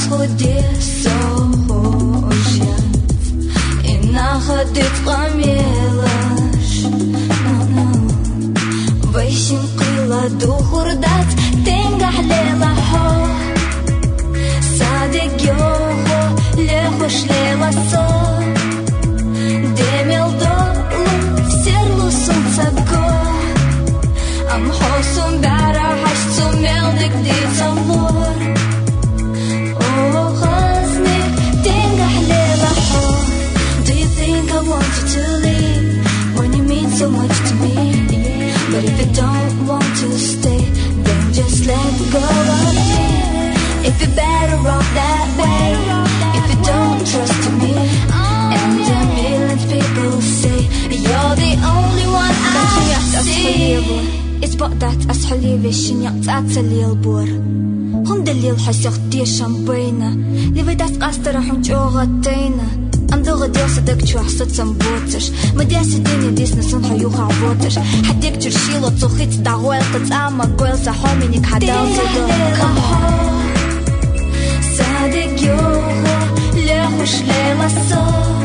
خودي سوجا إنا خدت قميلش ويشم قيلة دخور دات تنجح ليلة حو صادق يوهو لخوش ليلة صو دميل دولو سيرلو солнце го Am хосум бара хашцум мелдик дицамор Oh, хазник тенга хлеба хо Do you think I want you to leave When you mean so much to me But if you don't want to stay Then just let go of me If you're better off that way If you don't trust me And a million people say You're the only one I see It's but that أسحلي وشين يقطع البور هم دليل حسيخ دي شامبينا لفيداس قاستر حم جوغتينا أندوغ ديو صدق شو حسد سنبوتش مدياس ديني ديس نسون حيوخ عبوتش حديك ترشيلو تخيط دعوال قطعما قويل سحومينيك حدال صدق صادق يوغو لخوش ليلة صو